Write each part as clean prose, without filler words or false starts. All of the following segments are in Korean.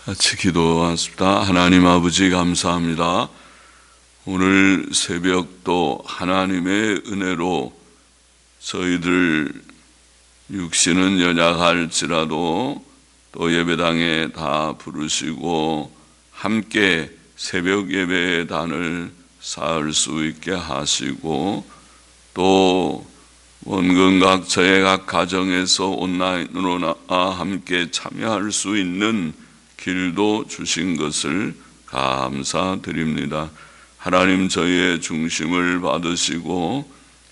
같이 기도하십시다. 하나님 아버지 감사합니다. 오늘 새벽도 하나님의 은혜로 저희들 육신은 연약할지라도 또 예배당에 다 부르시고 함께 새벽 예배의 단을 쌓을 수 있게 하시고 또 원근 각처의 각 가정에서 온라인으로 함께 참여할 수 있는 길도 주신 것을 감사드립니다. 하나님 저희의 중심을 받으시고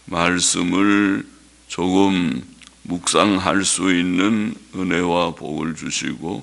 말씀을 조금 묵상할 수 있는 은혜와 복을 주시고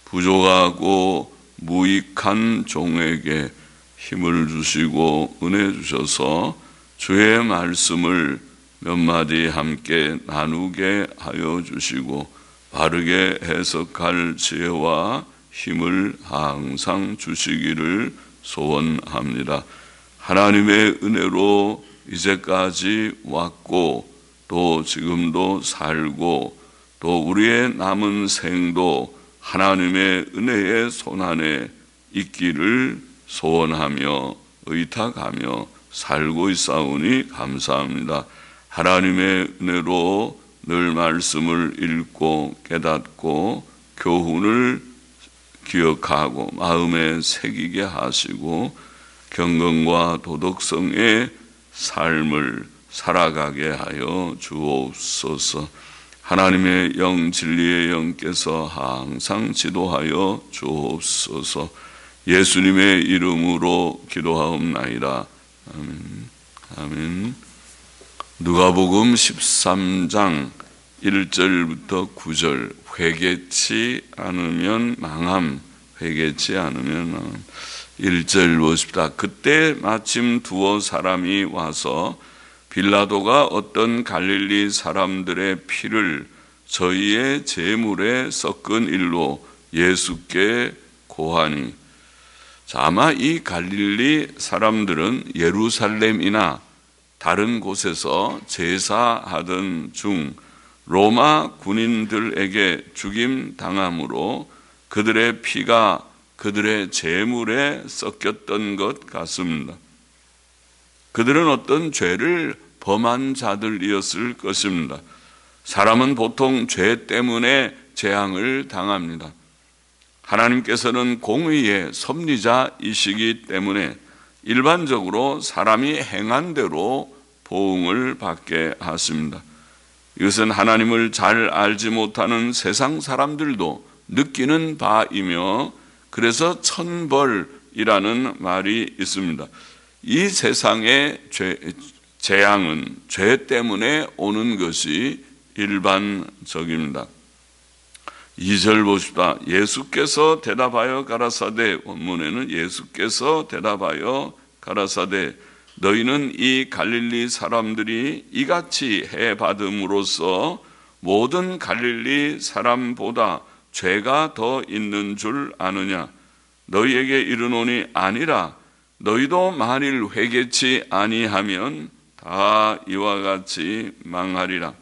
부족하고 무익한 종에게 힘을 주시고 은혜 주셔서 주의 말씀을 몇 마디 함께 나누게 하여 주시고 바르게 해석할 지혜와 힘을 항상 주시기를 소원합니다. 하나님의 은혜로 이제까지 왔고 또 지금도 살고 또 우리의 남은 생도 하나님의 은혜의 손안에 있기를 소원하며 의탁하며 살고 있사오니 감사합니다. 하나님의 은혜로 늘 말씀을 읽고 깨닫고 교훈을 기억하고 마음에 새기게 하시고 경건과 도덕성의 삶을 살아가게 하여 주옵소서. 하나님의 영 진리의 영께서 항상 지도하여 주옵소서. 예수님의 이름으로 기도하옵나이다. 아멘. 아멘. 누가복음 13장 1절부터 9절 회개치 않으면 망함, 회개치 않으면 망함. 1절 보십시다. 그때 마침 두어 사람이 와서 빌라도가 어떤 갈릴리 사람들의 피를 저희의 제물에 섞은 일로 예수께 고하니. 자, 아마 이 갈릴리 사람들은 예루살렘이나 다른 곳에서 제사하던 중 로마 군인들에게 죽임 당함으로 그들의 피가 그들의 제물에 섞였던 것 같습니다. 그들은 어떤 죄를 범한 자들이었을 것입니다. 사람은 보통 죄 때문에 재앙을 당합니다. 하나님께서는 공의의 섭리자이시기 때문에 일반적으로 사람이 행한 대로 보응을 받게 하십니다. 이것은 하나님을 잘 알지 못하는 세상 사람들도 느끼는 바이며 그래서 천벌이라는 말이 있습니다. 이 세상의 재앙은 죄 때문에 오는 것이 일반적입니다. 2절 보십시다. 예수께서 대답하여 가라사대, 원문에는 예수께서 대답하여 가라사대 너희는 이 갈릴리 사람들이 이같이 해받음으로써 모든 갈릴리 사람보다 죄가 더 있는 줄 아느냐? 너희에게 이르노니 아니라 너희도 만일 회개치 아니하면 다 이와 같이 망하리라.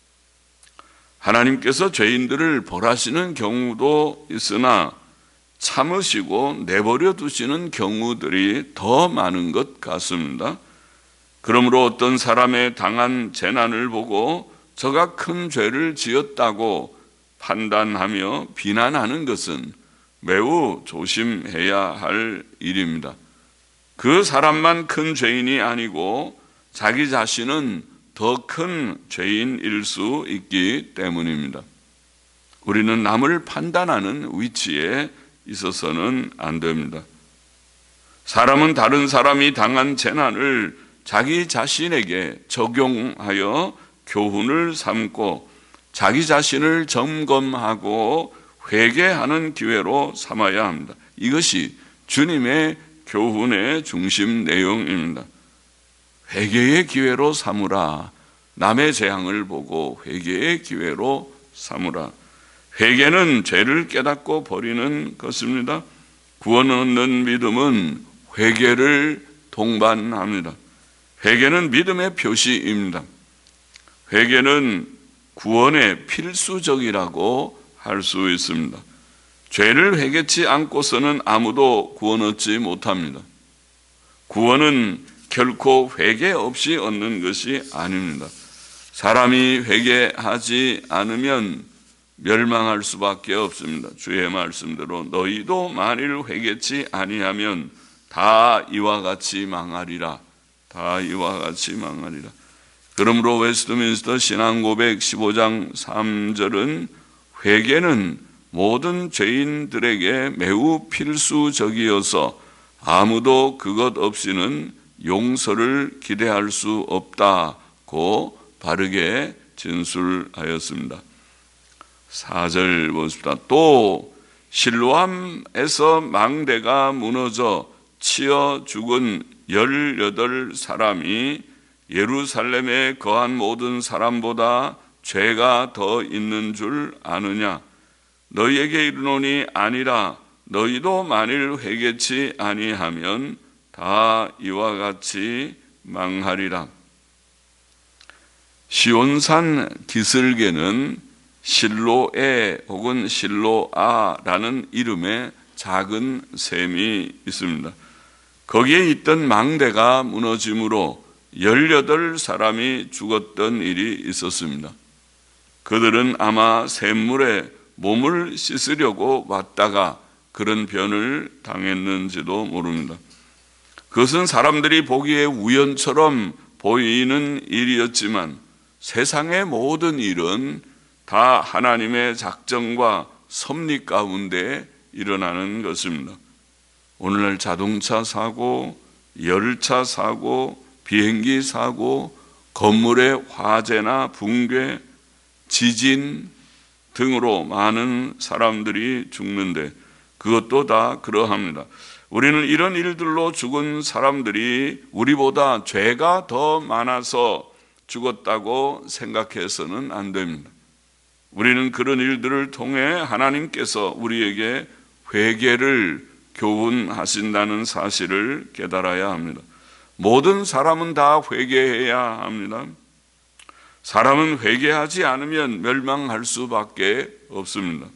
하나님께서 죄인들을 벌하시는 경우도 있으나 참으시고 내버려 두시는 경우들이 더 많은 것 같습니다. 그러므로 어떤 사람의 당한 재난을 보고 저가 큰 죄를 지었다고 판단하며 비난하는 것은 매우 조심해야 할 일입니다. 그 사람만 큰 죄인이 아니고 자기 자신은 더 큰 죄인일 수 있기 때문입니다. 우리는 남을 판단하는 위치에 있어서는 안 됩니다. 사람은 다른 사람이 당한 재난을 자기 자신에게 적용하여 교훈을 삼고 자기 자신을 점검하고 회개하는 기회로 삼아야 합니다. 이것이 주님의 교훈의 중심 내용입니다. 회개의 기회로 삼으라. 남의 재앙을 보고 회개의 기회로 삼으라. 회개는 죄를 깨닫고 버리는 것입니다. 구원 얻는 믿음은 회개를 동반합니다. 회개는 믿음의 표시입니다. 회개는 구원의 필수적이라고 할 수 있습니다. 죄를 회개치 않고서는 아무도 구원 얻지 못합니다. 구원은 결코 회개 없이 얻는 것이 아닙니다. 사람이 회개하지 않으면 멸망할 수밖에 없습니다. 주의 말씀대로 너희도 만일 회개치 아니하면 다 이와 같이 망하리라. 다 이와 같이 망하리라. 그러므로 웨스트민스터 신앙고백 15장 3절은 회개는 모든 죄인들에게 매우 필수적이어서 아무도 그것 없이는 용서를 기대할 수 없다고 바르게 진술하였습니다. 4절 보십시다. 또 실로암에서 망대가 무너져 치어 죽은 18사람이 예루살렘에 거한 모든 사람보다 죄가 더 있는 줄 아느냐? 너희에게 이르노니 아니라 너희도 만일 회개치 아니하면 다 이와 같이 망하리라. 시온산 기슭에는 실로에 혹은 실로아라는 이름의 작은 샘이 있습니다. 거기에 있던 망대가 무너짐으로 18사람이 죽었던 일이 있었습니다. 그들은 아마 샘물에 몸을 씻으려고 왔다가 그런 변을 당했는지도 모릅니다. 그것은 사람들이 보기에 우연처럼 보이는 일이었지만 세상의 모든 일은 다 하나님의 작정과 섭리 가운데 일어나는 것입니다. 오늘날 자동차 사고, 열차 사고, 비행기 사고, 건물의 화재나 붕괴, 지진 등으로 많은 사람들이 죽는데 그것도 다 그러합니다. 우리는 이런 일들로 죽은 사람들이 우리보다 죄가 더 많아서 죽었다고 생각해서는 안 됩니다. 우리는 그런 일들을 통해 하나님께서 우리에게 회개를 교훈하신다는 사실을 깨달아야 합니다. 모든 사람은 다 회개해야 합니다. 사람은 회개하지 않으면 멸망할 수밖에 없습니다.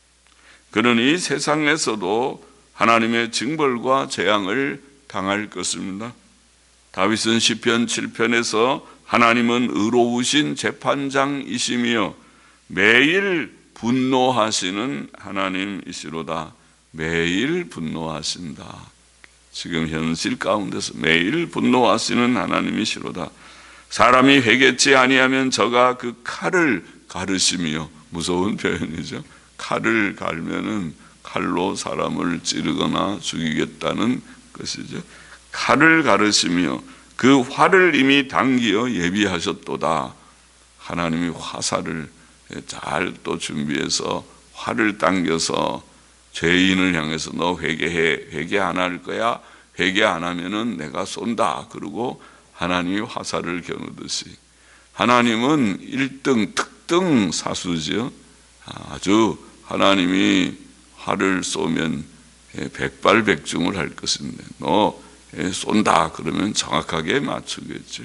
그러니 세상에서도 하나님의 징벌과 재앙을 당할 것입니다. 다윗은 시편 7편에서 하나님은 의로우신 재판장이시며 매일 분노하시는 하나님이시로다. 매일 분노하신다. 지금 현실 가운데서 매일 분노하시는 하나님이시로다. 사람이 회개치 아니하면 저가 그 칼을 가르시며, 무서운 표현이죠. 칼을 갈면은 칼로 사람을 찌르거나 죽이겠다는 것이죠. 칼을 가르시며 그 활을 이미 당기어 예비하셨도다. 하나님이 화살을 잘 또 준비해서 활을 당겨서 죄인을 향해서 너 회개해. 회개 안 할 거야. 회개 안 하면은 내가 쏜다. 그러고 하나님이 화살을 겨누듯이 하나님은 1등 특등 사수죠. 아주 하나님이 활을 쏘면 백발백중을 할 것인데 너 쏜다 그러면 정확하게 맞추겠죠.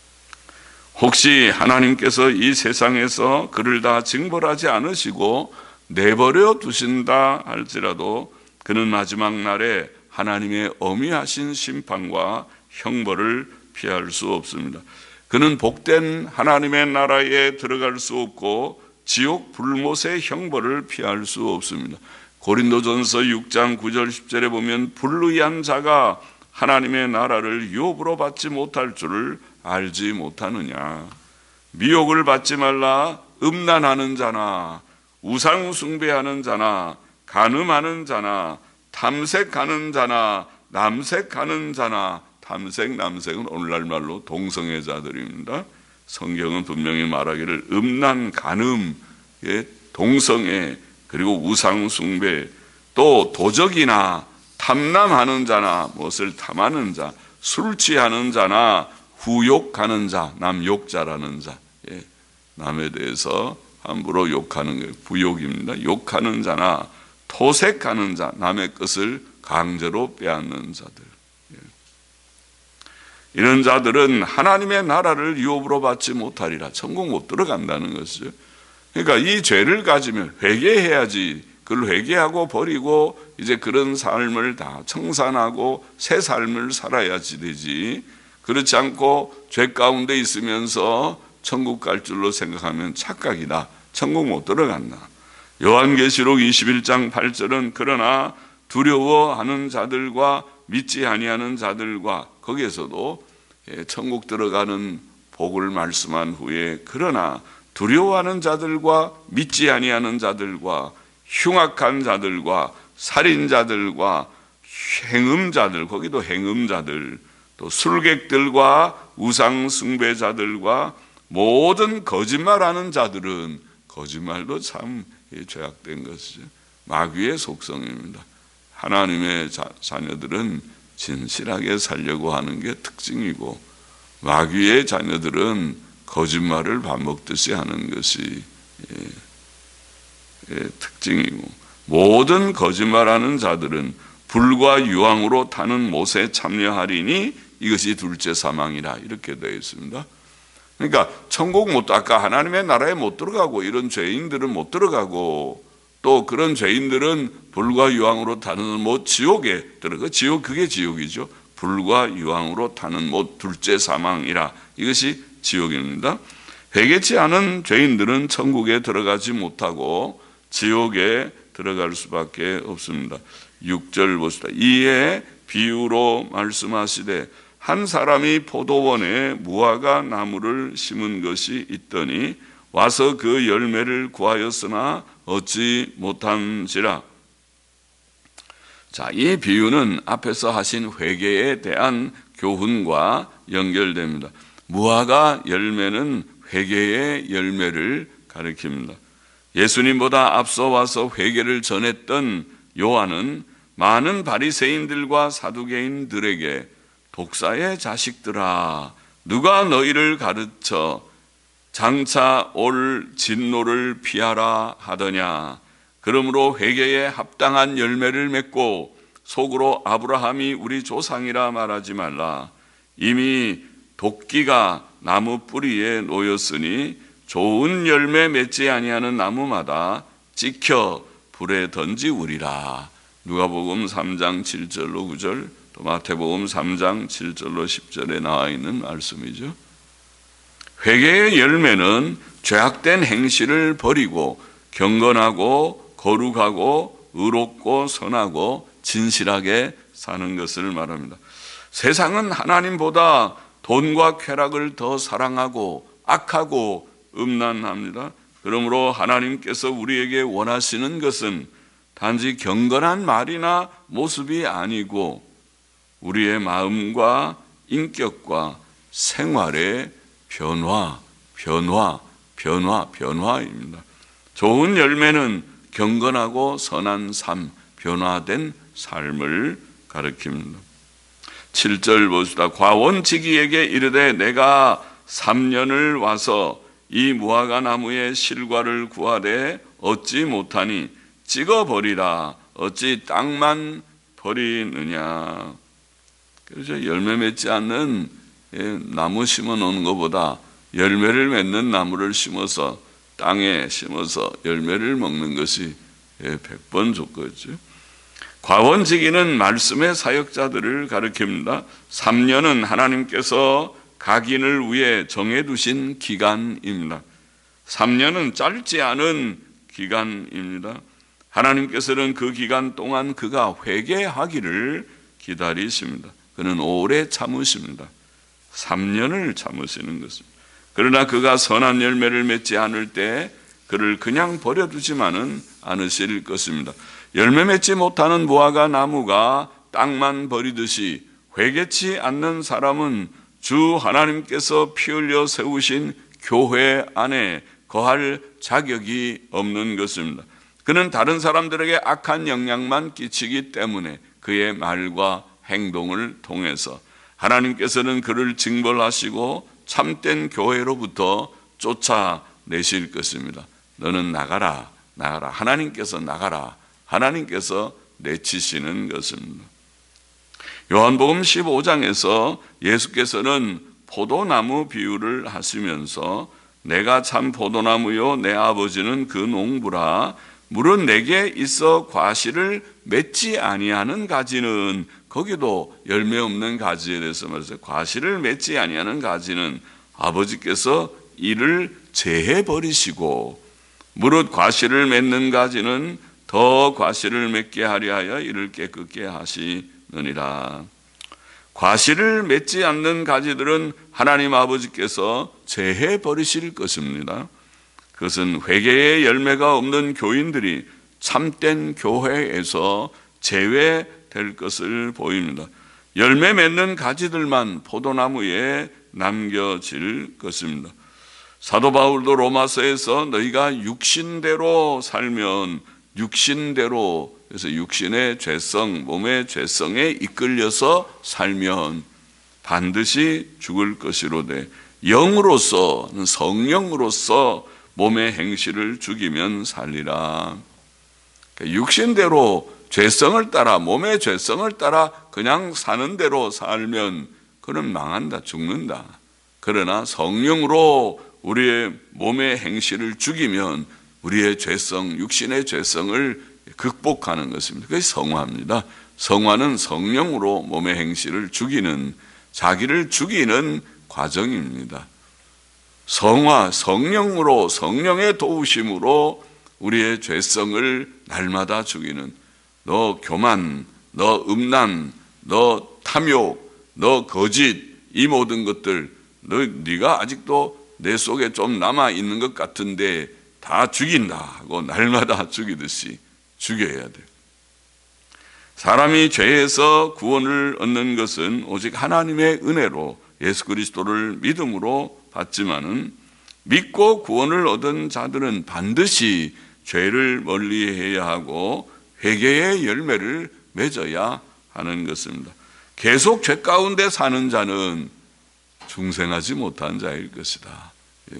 혹시 하나님께서 이 세상에서 그를 다 징벌하지 않으시고 내버려 두신다 할지라도 그는 마지막 날에 하나님의 엄위하신 심판과 형벌을 피할 수 없습니다. 그는 복된 하나님의 나라에 들어갈 수 없고 지옥 불못의 형벌을 피할 수 없습니다. 고린도전서 6장 9절 10절에 보면 불의한 자가 하나님의 나라를 유업으로 받지 못할 줄을 알지 못하느냐. 미혹을 받지 말라. 음란하는 자나 우상 숭배하는 자나 간음하는 자나 탐색하는 자나 남색하는 자나, 탐색 남색은 오늘날 말로 동성애자들입니다. 성경은 분명히 말하기를 음란 간음, 동성애, 그리고 우상 숭배, 또 도적이나 탐남하는 자나 무엇을 탐하는 자, 술 취하는 자나 후욕하는 자, 남욕자라는 자, 남에 대해서 함부로 욕하는 게 부욕입니다. 욕하는 자나 토색하는 자, 남의 것을 강제로 빼앗는 자들, 이런 자들은 하나님의 나라를 유업으로 받지 못하리라. 천국 못 들어간다는 것이죠. 그러니까 이 죄를 가지면 회개해야지 그 그걸 회개하고 버리고 이제 그런 삶을 다 청산하고 새 삶을 살아야지 되지, 그렇지 않고 죄 가운데 있으면서 천국 갈 줄로 생각하면 착각이다. 천국 못 들어간다. 요한계시록 21장 8절은 그러나 두려워하는 자들과 믿지 아니하는 자들과, 거기에서도 천국 들어가는 복을 말씀한 후에 그러나 두려워하는 자들과 믿지 아니하는 자들과 흉악한 자들과 살인자들과 행음자들, 거기도 행음자들, 또 술객들과 우상 숭배자들과 모든 거짓말하는 자들은, 거짓말도 참 죄악된 것이죠. 마귀의 속성입니다. 하나님의 자녀들은 진실하게 살려고 하는 게 특징이고, 마귀의 자녀들은 거짓말을 밥 먹듯이 하는 것이 특징이고, 모든 거짓말하는 자들은 불과 유황으로 타는 못에 참여하리니 이것이 둘째 사망이라, 이렇게 되어 있습니다. 그러니까 천국 못, 아까 하나님의 나라에 못 들어가고 이런 죄인들은 못 들어가고, 또 그런 죄인들은 불과 유황으로 타는 못, 지옥에 들어가. 지옥, 그게 지옥이죠. 불과 유황으로 타는 못, 둘째 사망이라, 이것이 지옥입니다. 회개치 않은 죄인들은 천국에 들어가지 못하고 지옥에 들어갈 수밖에 없습니다. 6절 보시다. 이에 비유로 말씀하시되 한 사람이 포도원에 무화과 나무를 심은 것이 있더니 와서 그 열매를 구하였으나 얻지 못한지라. 자, 이 비유는 앞에서 하신 회개에 대한 교훈과 연결됩니다. 무화과 열매는 회개의 열매를 가리킵니다. 예수님보다 앞서 와서 회개를 전했던 요한은 많은 바리새인들과 사두개인들에게 독사의 자식들아, 누가 너희를 가르쳐 장차 올 진노를 피하라 하더냐. 그러므로 회개에 합당한 열매를 맺고 속으로 아브라함이 우리 조상이라 말하지 말라. 이미 도끼가 나무 뿌리에 놓였으니 좋은 열매 맺지 아니하는 나무마다 찍혀 불에 던지우리라. 누가복음 3장 7절로 9절, 또 마태복음 3장 7절로 10절에 나와 있는 말씀이죠. 회개의 열매는 죄악된 행실을 버리고 경건하고 거룩하고 의롭고 선하고 진실하게 사는 것을 말합니다. 세상은 하나님보다 돈과 쾌락을 더 사랑하고 악하고 음란합니다. 그러므로 하나님께서 우리에게 원하시는 것은 단지 경건한 말이나 모습이 아니고 우리의 마음과 인격과 생활의 변화입니다. 좋은 열매는 경건하고 선한 삶, 변화된 삶을 가리킵니다. 7절 보시다. 과원지기에게 이르되 내가 3년을 와서 이 무화과 나무의 실과를 구하되 얻지 못하니 찍어버리라. 어찌 땅만 버리느냐. 그래서 열매 맺지 않는 나무 심어 놓는 것보다 열매를 맺는 나무를 심어서 땅에 심어서 열매를 먹는 것이 100번 좋겠죠. 과원지기는 말씀의 사역자들을 가리킵니다. 3년은 하나님께서 각인을 위해 정해두신 기간입니다. 3년은 짧지 않은 기간입니다. 하나님께서는 그 기간 동안 그가 회개하기를 기다리십니다. 그는 오래 참으십니다. 3년을 참으시는 것입니다. 그러나 그가 선한 열매를 맺지 않을 때 그를 그냥 버려두지만은 않으실 것입니다. 열매 맺지 못하는 무화과 나무가 땅만 버리듯이 회개치 않는 사람은 주 하나님께서 피 흘려 세우신 교회 안에 거할 자격이 없는 것입니다. 그는 다른 사람들에게 악한 영향만 끼치기 때문에 그의 말과 행동을 통해서 하나님께서는 그를 징벌하시고 참된 교회로부터 쫓아내실 것입니다. 너는 나가라, 나가라. 하나님께서 나가라. 하나님께서 내치시는 것입니다. 요한복음 15장에서 예수께서는 포도나무 비유를 하시면서 내가 참 포도나무요 내 아버지는 그 농부라. 무릇 내게 있어 과실을 맺지 아니하는 가지는, 거기도 열매 없는 가지에 대해서 말해서 과실을 맺지 아니하는 가지는 아버지께서 이를 제해 버리시고, 무릇 과실을 맺는 가지는 더 과실을 맺게 하려 하여 이를 깨끗게 하시느니라. 과실을 맺지 않는 가지들은 하나님 아버지께서 제해 버리실 것입니다. 그것은 회개의 열매가 없는 교인들이 참된 교회에서 제외될 것을 보입니다. 열매 맺는 가지들만 포도나무에 남겨질 것입니다. 사도 바울도 로마서에서 너희가 육신대로 살면, 육신대로, 그래서 육신의 죄성, 몸의 죄성에 이끌려서 살면 반드시 죽을 것이로되 영으로서, 성령으로서 몸의 행실을 죽이면 살리라. 육신대로 죄성을 따라, 몸의 죄성을 따라 그냥 사는 대로 살면 그는 망한다, 죽는다. 그러나 성령으로 우리의 몸의 행실을 죽이면 우리의 죄성, 육신의 죄성을 극복하는 것입니다. 그게 성화입니다. 성화는 성령으로 몸의 행실을 죽이는, 자기를 죽이는 과정입니다. 성화, 성령으로, 성령의 도우심으로 우리의 죄성을 날마다 죽이는, 너 교만, 너 음란, 너 탐욕, 너 거짓, 이 모든 것들, 네가 아직도 내 속에 좀 남아있는 것 같은데 다 죽인다 하고 날마다 죽이듯이 죽여야 돼요. 사람이 죄에서 구원을 얻는 것은 오직 하나님의 은혜로 예수 그리스도를 믿음으로 받지만은, 믿고 구원을 얻은 자들은 반드시 죄를 멀리해야 하고 회개의 열매를 맺어야 하는 것입니다. 계속 죄 가운데 사는 자는 중생하지 못한 자일 것이다.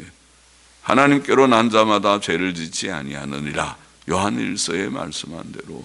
하나님께로 난 자마다 죄를 짓지 아니하느니라. 요한 1서에 말씀한 대로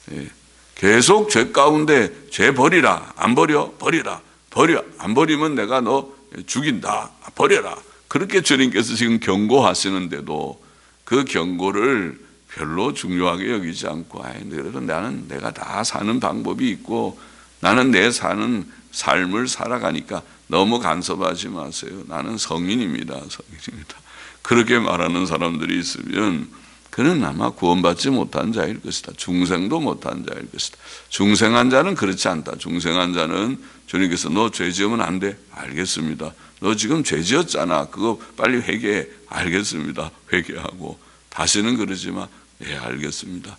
계속 죄 가운데 죄 버리라. 안 버려? 버리라. 버려. 안 버리면 내가 너 죽인다. 버려라. 그렇게 주님께서 지금 경고하시는데도 그 경고를 별로 중요하게 여기지 않고, 그래도 나는 내가 다 사는 방법이 있고 나는 내 사는 삶을 살아가니까 너무 간섭하지 마세요. 나는 성인입니다. 성인입니다. 그렇게 말하는 사람들이 있으면 그는 아마 구원받지 못한 자일 것이다. 중생도 못한 자일 것이다. 중생한 자는 그렇지 않다. 중생한 자는 주님께서 너 죄 지으면 안 돼. 알겠습니다. 너 지금 죄 지었잖아. 그거 빨리 회개해. 알겠습니다. 회개하고 다시는 그러지 마. 예, 알겠습니다.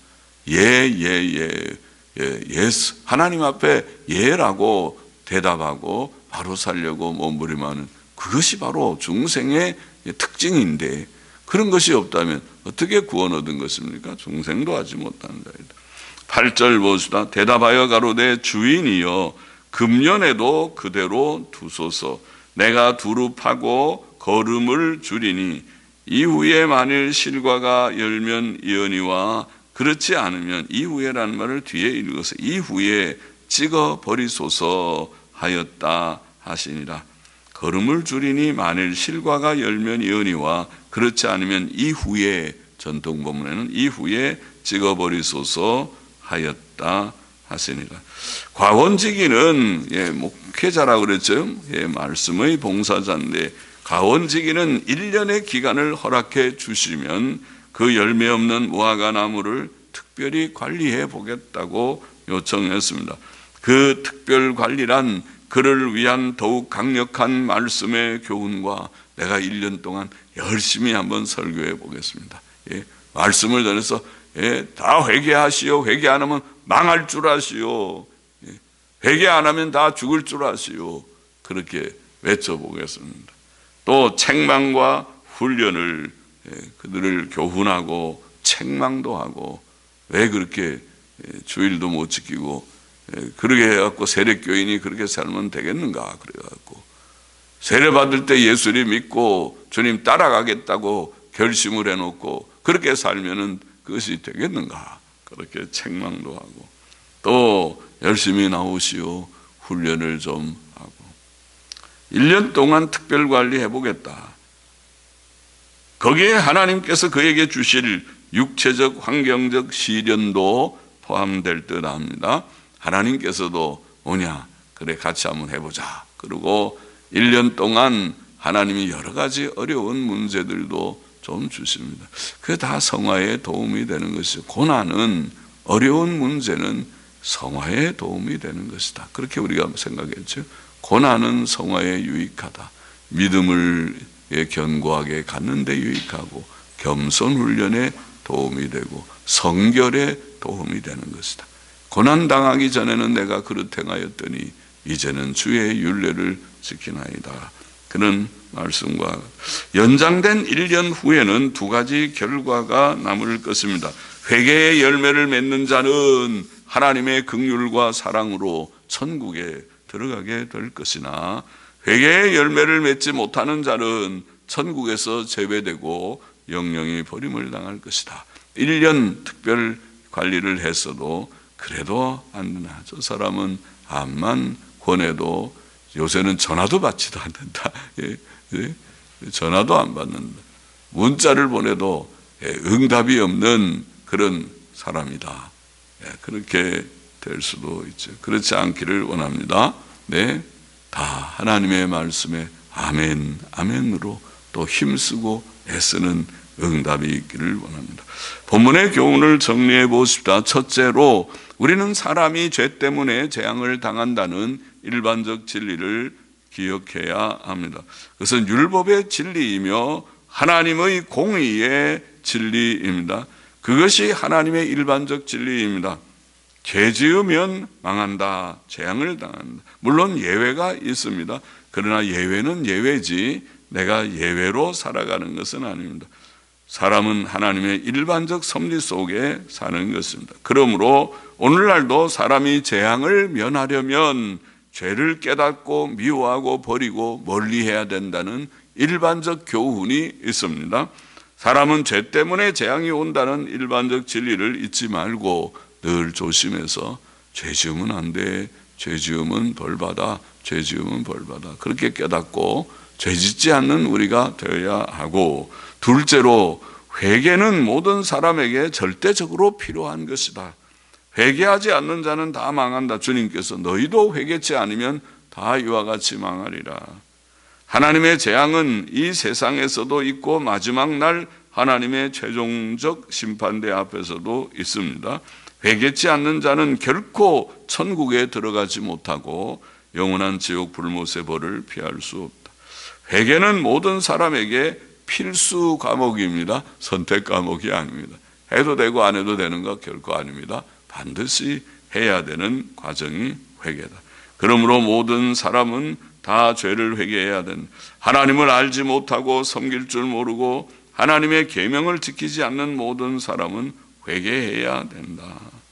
예스. 하나님 앞에 예라고 대답하고 바로 살려고 몸부림하는, 그것이 바로 중생의 특징인데, 그런 것이 없다면 어떻게 구원 얻은 것입니까? 중생도 하지 못하는 자이다. 8절 보시다. 대답하여 가로되 주인이여 금년에도 그대로 두소서. 내가 두루파고 걸음을 줄이니 이후에 만일 실과가 열면 이언이와 그렇지 않으면, 이후에라는 말을 뒤에 읽어서 이후에 찍어 버리소서 하였다 하시니라. 걸음을 줄이니 만일 실과가 열면 이언이와 그렇지 않으면 이후에, 전통 본문에는 이후에 찍어 버리소서 하였다 하시니라. 과원지기는 목회자라고 그랬죠. 말씀의 봉사자인데, 과원지기는 1년의 기간을 허락해 주시면 그 열매 없는 무화과 나무를 특별히 관리해 보겠다고 요청했습니다. 그 특별 관리란 그를 위한 더욱 강력한 말씀의 교훈과 내가 1년 동안 열심히 한번 설교해 보겠습니다. 말씀을 전해서 다 회개하시오. 회개 안 하면 망할 줄 아시오. 회개 안 하면 다 죽을 줄 아시오. 그렇게 외쳐보겠습니다. 또 책망과 훈련을, 그들을 교훈하고 책망도 하고, 왜 그렇게 주일도 못 지키고 그렇게 해갖고 세례교인이 그렇게 살면 되겠는가. 그래갖고 세례 받을 때 예수를 믿고 주님 따라가겠다고 결심을 해놓고 그렇게 살면은 그것이 되겠는가. 그렇게 책망도 하고, 또 열심히 나오시오. 훈련을 좀 하고 1년 동안 특별 관리 해보겠다. 거기에 하나님께서 그에게 주실 육체적 환경적 시련도 포함될 듯 합니다. 하나님께서도 뭐냐, 그래 같이 한번 해보자. 그리고 1년 동안 하나님이 여러 가지 어려운 문제들도 좀 주십니다. 그게 다 성화에 도움이 되는 것이죠. 고난은, 어려운 문제는 성화에 도움이 되는 것이다. 그렇게 우리가 생각했죠. 고난은 성화에 유익하다. 믿음을 견고하게 갖는 데 유익하고, 겸손 훈련에 도움이 되고, 성결에 도움이 되는 것이다. 고난 당하기 전에는 내가 그릇 행하였더니 이제는 주의 율례를 지키나이다. 그런 말씀과 연장된 1년 후에는 두 가지 결과가 남을 것입니다. 회개의 열매를 맺는 자는 하나님의 긍휼과 사랑으로 천국에 들어가게 될 것이나, 회개의 열매를 맺지 못하는 자는 천국에서 제외되고 영영이 버림을 당할 것이다. 1년 특별 관리를 했어도 그래도 안 되나, 저 사람은 암만 권해도 요새는 전화도 받지도 않는다. 전화도 안 받는다. 문자를 보내도 응답이 없는 그런 사람이다. 그렇게 될 수도 있죠. 그렇지 않기를 원합니다. 네, 다 하나님의 말씀에 아멘, 아멘으로 또 힘쓰고 애쓰는 응답이 있기를 원합니다. 본문의 교훈을 정리해 보십시다. 첫째로, 우리는 사람이 죄 때문에 재앙을 당한다는 일반적 진리를 기억해야 합니다. 그것은 율법의 진리이며 하나님의 공의의 진리입니다. 그것이 하나님의 일반적 진리입니다. 죄 지으면 망한다, 재앙을 당한다. 물론 예외가 있습니다. 그러나 예외는 예외지 내가 예외로 살아가는 것은 아닙니다. 사람은 하나님의 일반적 섭리 속에 사는 것입니다. 그러므로 오늘날도 사람이 재앙을 면하려면 죄를 깨닫고 미워하고 버리고 멀리해야 된다는 일반적 교훈이 있습니다. 사람은 죄 때문에 재앙이 온다는 일반적 진리를 잊지 말고 늘 조심해서 죄 지으면 안 돼, 죄 지으면 벌받아, 죄 지으면 벌받아, 그렇게 깨닫고 죄 짓지 않는 우리가 되어야 하고, 둘째로, 회개는 모든 사람에게 절대적으로 필요한 것이다. 회개하지 않는 자는 다 망한다. 주님께서 너희도 회개치 않으면 다 이와 같이 망하리라. 하나님의 재앙은 이 세상에서도 있고 마지막 날 하나님의 최종적 심판대 앞에서도 있습니다. 회개치 않는 자는 결코 천국에 들어가지 못하고 영원한 지옥 불못의 벌을 피할 수 없다. 회개는 모든 사람에게 필수 과목입니다. 선택 과목이 아닙니다. 해도 되고 안 해도 되는 거 결코 아닙니다. 반드시 해야 되는 과정이 회개다. 그러므로 모든 사람은 다 죄를 회개해야 된다. 하나님을 알지 못하고 섬길 줄 모르고 하나님의 계명을 지키지 않는 모든 사람은 회개해야 된다.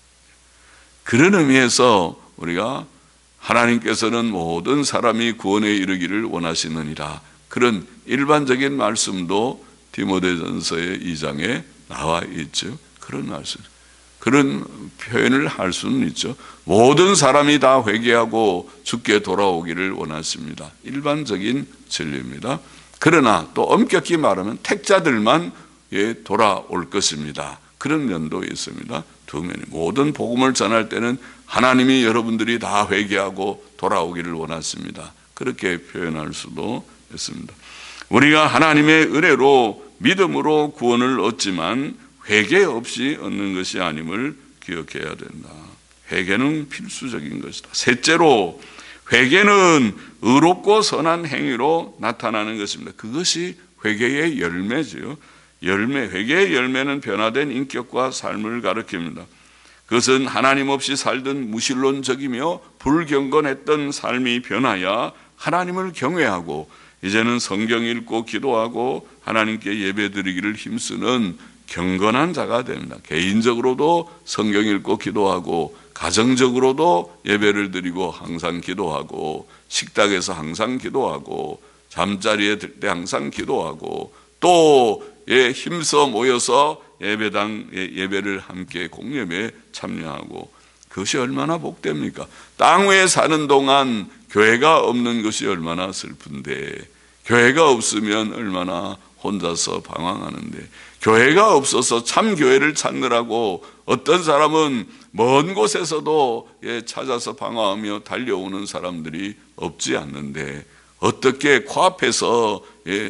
그런 의미에서 우리가 하나님께서는 모든 사람이 구원에 이르기를 원하시느니라, 그런 일반적인 말씀도 디모데전서의 2장에 나와 있죠. 그런 말씀, 그런 표현을 할 수는 있죠. 모든 사람이 다 회개하고 주께 돌아오기를 원하십니다. 일반적인 진리입니다. 그러나 또 엄격히 말하면 택자들만 돌아올 것입니다. 그런 면도 있습니다. 두 면이, 모든 복음을 전할 때는 하나님이 여러분들이 다 회개하고 돌아오기를 원하십니다. 그렇게 표현할 수도 있습니다. 우리가 하나님의 은혜로 믿음으로 구원을 얻지만 회개 없이 얻는 것이 아님을 기억해야 된다. 회개는 필수적인 것이다. 셋째로, 회개는 의롭고 선한 행위로 나타나는 것입니다. 그것이 회개의 열매지요. 회개의 열매는 변화된 인격과 삶을 가리킵니다. 그것은 하나님 없이 살던 무신론적이며 불경건했던 삶이 변하여 하나님을 경외하고 이제는 성경 읽고 기도하고 하나님께 예배드리기를 힘쓰는 경건한 자가 됩니다. 개인적으로도 성경 읽고 기도하고 가정적으로도 예배를 드리고 항상 기도하고 식탁에서 항상 기도하고 잠자리에 들 때 항상 기도하고 또 힘써 모여서 예배당 예배를 함께 공예배에 참여하고, 그것이 얼마나 복됩니까? 땅 위에 사는 동안 교회가 없는 것이 얼마나 슬픈데 교회가 없으면 얼마나 혼자서 방황하는데, 교회가 없어서 참 교회를 찾느라고 어떤 사람은 먼 곳에서도 찾아서 방황하며 달려오는 사람들이 없지 않는데, 어떻게 코앞에서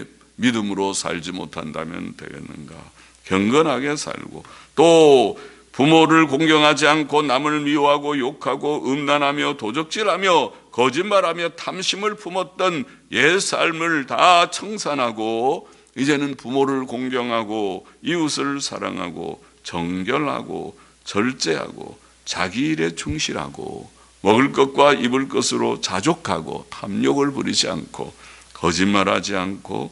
믿음으로 살지 못한다면 되겠는가? 경건하게 살고, 또 부모를 공경하지 않고 남을 미워하고 욕하고 음란하며 도적질하며 거짓말하며 탐심을 품었던 옛 삶을 다 청산하고, 이제는 부모를 공경하고 이웃을 사랑하고 정결하고 절제하고 자기 일에 충실하고 먹을 것과 입을 것으로 자족하고 탐욕을 부리지 않고 거짓말하지 않고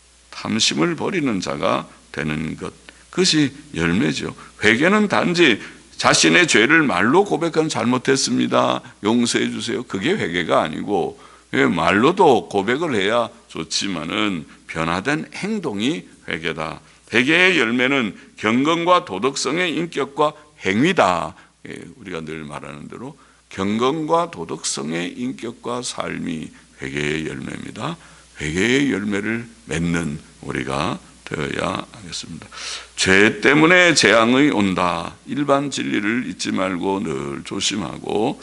탐심을 버리는 자가 되는 것, 그것이 열매죠. 회개는 단지 자신의 죄를 말로 고백한 잘못했습니다, 용서해 주세요, 그게 회개가 아니고, 말로도 고백을 해야 좋지만은 변화된 행동이 회개다. 회개의 열매는 경건과 도덕성의 인격과 행위다. 우리가 늘 말하는 대로 경건과 도덕성의 인격과 삶이 회개의 열매입니다. 회개의 열매를 맺는 우리가 되어야 하겠습니다. 죄 때문에 재앙이 온다. 일반 진리를 잊지 말고 늘 조심하고,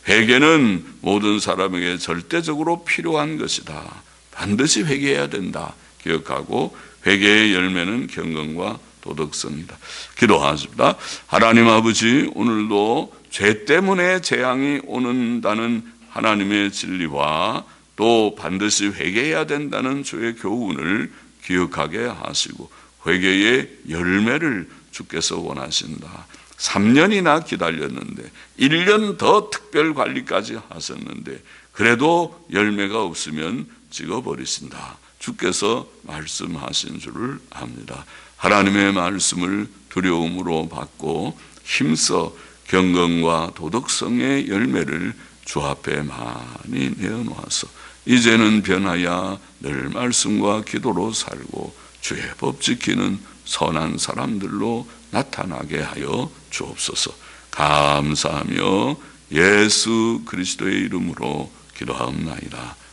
회개는 모든 사람에게 절대적으로 필요한 것이다. 반드시 회개해야 된다. 기억하고, 회개의 열매는 경건과 도덕성이다. 기도하십니다. 하나님 아버지, 오늘도 죄 때문에 재앙이 오는다는 하나님의 진리와 또 반드시 회개해야 된다는 주의 교훈을 기억하게 하시고, 회개의 열매를 주께서 원하신다. 3년이나 기다렸는데 1년 더 특별 관리까지 하셨는데 그래도 열매가 없으면 찍어버리신다. 주께서 말씀하신 줄을 압니다. 하나님의 말씀을 두려움으로 받고 힘써 경건과 도덕성의 열매를 주 앞에 많이 내어놓아서 이제는 변하여 늘 말씀과 기도로 살고 주의 법 지키는 선한 사람들로 나타나게 하여 주옵소서. 감사하며 예수 그리스도의 이름으로 기도하옵나이다.